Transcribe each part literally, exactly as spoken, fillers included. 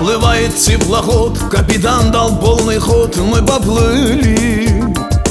Наплывает теплоход, капитан дал полный ход, мы поплыли.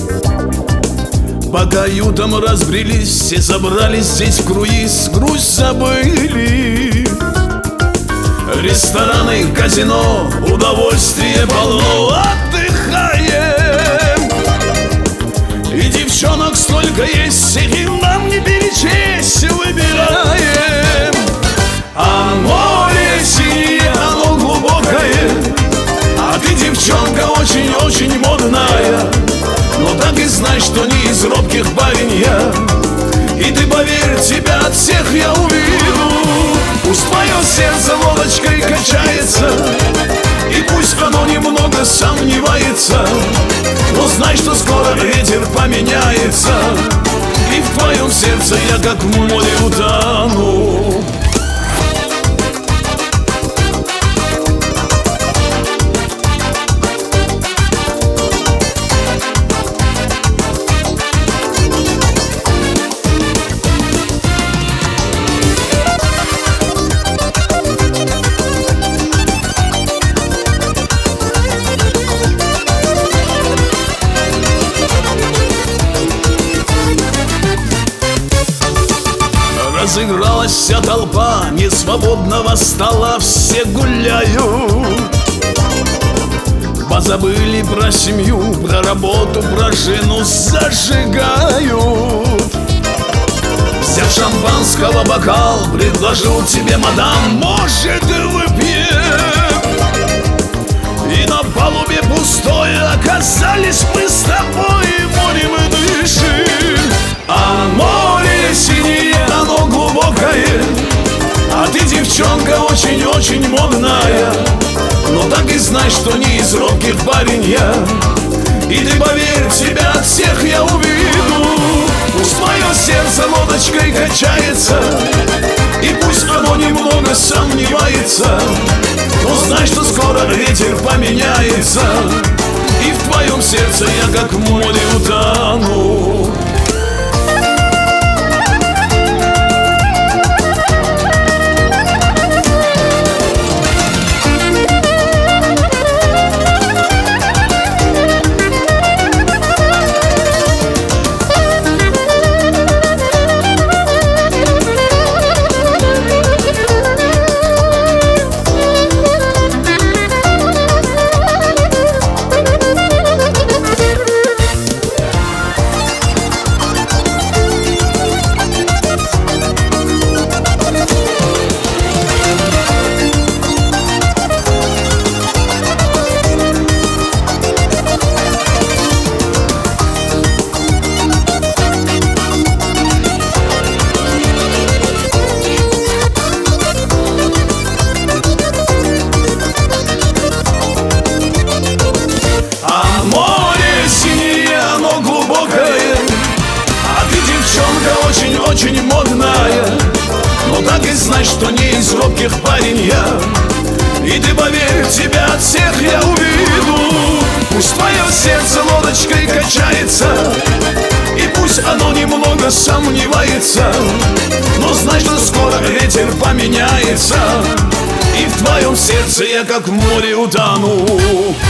По каютам разбрелись, все собрались здесь в круиз, грусть забыли. Рестораны, казино, удовольствие полно, отдыхаем. И девчонок столько есть, всех и нам не перечесть, выбираем. А море синее, оно глубокое, а ты, девчонка, очень-очень модная. Но так и знай, что не из робких парень я. И ты поверь, тебя от всех я уведу. Пусть твое сердце лодочкой качается, и пусть оно немного сомневается, но знай, что скоро ветер поменяется, и в твоем сердце я как в море утону. Разыгралась вся толпа, несвободного стола все гуляют. Позабыли про семью, про работу, про жену зажигают. Взяв шампанского бокал, предложил тебе мадам, может, выпьем. И на палубе пустое оказались мы с тобой, морем и дышим. А море синее, оно глубокое, а ты, девчонка, очень-очень модная. Но так и знай, что не из робких парень я. И ты поверь, тебя от всех я уведу. Пусть мое сердце лодочкой качается, и пусть оно немного сомневается, но знай, что скоро ветер поменяется, и в твоем сердце я как в море утону. Очень модная, но так и знай, что не из робких парень я. И ты поверь, тебя от всех я уведу. Пусть твое сердце лодочкой качается, и пусть оно немного сомневается, но знай, что скоро ветер поменяется, и в твоем сердце я как в море утону.